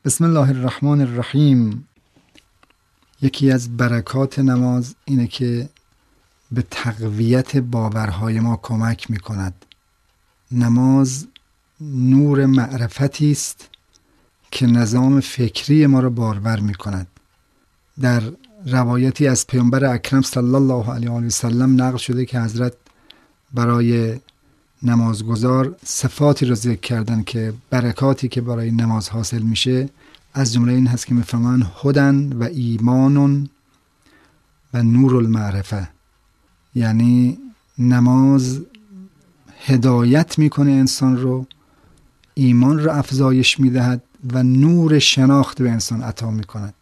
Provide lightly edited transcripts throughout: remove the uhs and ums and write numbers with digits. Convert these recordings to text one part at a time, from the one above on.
بسم الله الرحمن الرحیم. یکی از برکات نماز اینه که به تقویت باورهای ما کمک میکند. نماز نور معرفتی است که نظام فکری ما را بارور میکند. در روایتی از پیامبر اکرم صلی الله علیه و سلم نقل شده که حضرت برای نمازگزار صفاتی را ذکر کردن که برکاتی که برای نماز حاصل میشه از جمله این هست که میفرمان هدن و ایمان و نور المعرفه، یعنی نماز هدایت میکنه انسان رو، ایمان رو افزایش میدهد و نور شناخت به انسان عطا میکند.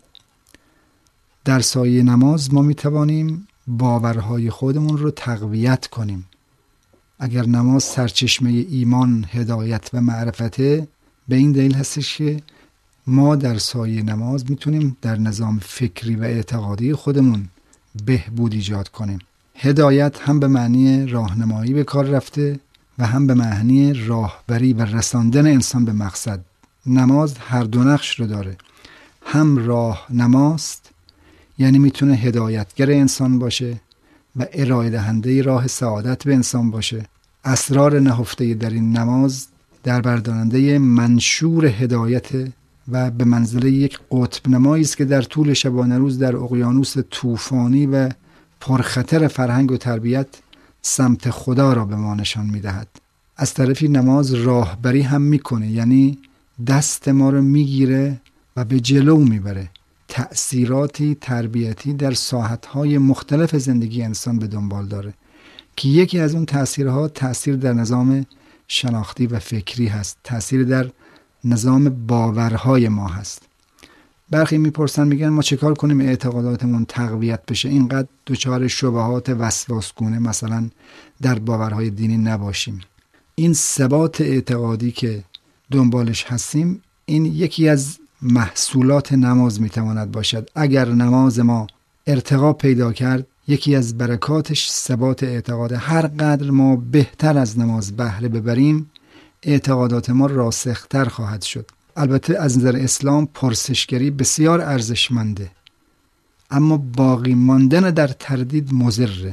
در سایه نماز ما میتوانیم باورهای خودمون رو تقویت کنیم. اگر نماز سرچشمه ایمان، هدایت و معرفته، به این دلیل هستش که ما در سایه نماز میتونیم در نظام فکری و اعتقادی خودمون بهبود ایجاد کنیم. هدایت هم به معنی راهنمایی به کار رفته و هم به معنی راهبری و رساندن انسان به مقصد. نماز هر دو نقش رو داره. هم راهنماست، یعنی میتونه هدایتگر انسان باشه و ارائه دهنده راه سعادت به انسان باشه. اسرار نهفته در این نماز در بردارنده منشور هدایت و به منزله یک قطب نمایی است که در طول شبانه روز در اقیانوس طوفانی و پرخطر فرهنگ و تربیت سمت خدا را به ما نشان میدهد. از طرفی نماز راهبری هم میکنه، یعنی دست ما رو میگیره و به جلو میبره. تأثیراتی تربیتی در ساحت‌های مختلف زندگی انسان به دنبال داره که یکی از اون تأثیرها تأثیر در نظام شناختی و فکری هست، تأثیر در نظام باورهای ما هست. برخی میپرسن میگن ما چه کار کنیم اعتقاداتمون تقویت بشه، اینقدر دچار شبهات وسواسگونه مثلا در باورهای دینی نباشیم. این ثبات اعتقادی که دنبالش هستیم، این یکی از محصولات نماز میتواند باشد. اگر نماز ما ارتقا پیدا کرد، یکی از برکاتش ثبات اعتقاد. هر قدر ما بهتر از نماز بهره ببریم، اعتقادات ما راسختر خواهد شد. البته از نظر اسلام پرسشگری بسیار ارزشمنده، اما باقی ماندن در تردید مضره.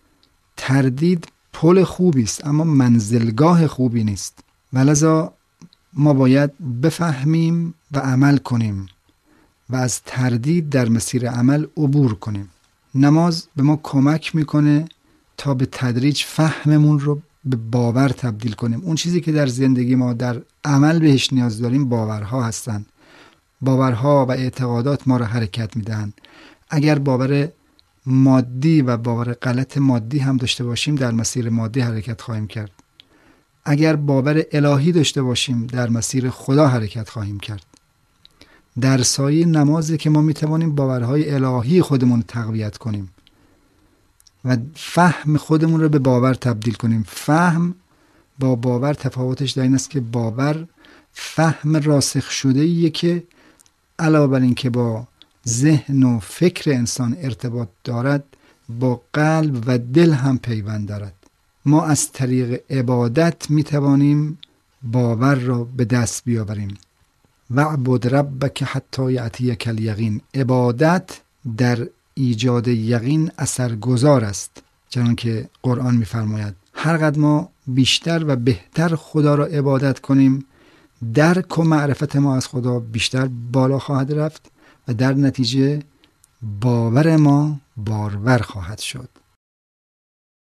تردید پل خوبی است اما منزلگاه خوبی نیست، ولذا ما باید بفهمیم و عمل کنیم و از تردید در مسیر عمل عبور کنیم. نماز به ما کمک میکنه تا به تدریج فهممون رو به باور تبدیل کنیم. اون چیزی که در زندگی ما در عمل بهش نیاز داریم باورها هستن. باورها و اعتقادات ما رو حرکت میدن. اگر باور مادی و باور غلط مادی هم داشته باشیم، در مسیر مادی حرکت خواهیم کرد. اگر باور الهی داشته باشیم، در مسیر خدا حرکت خواهیم کرد. در سایه نمازی که ما میتوانیم باورهای الهی خودمون تقویت کنیم و فهم خودمون رو به باور تبدیل کنیم. فهم با باور تفاوتش در این است که باور فهم راسخ شده ایه که علاوه بر این که با ذهن و فکر انسان ارتباط دارد، با قلب و دل هم پیوند دارد. ما از طریق عبادت میتوانیم باور را به دست بیاوریم. وعبد ربک حتی یأتیک الیقین. عبادت در ایجاد یقین اثرگذار است، چنان که قرآن میفرماید. هر قدر ما بیشتر و بهتر خدا را عبادت کنیم، درک و معرفت ما از خدا بیشتر بالا خواهد رفت و در نتیجه باور ما بارور خواهد شد.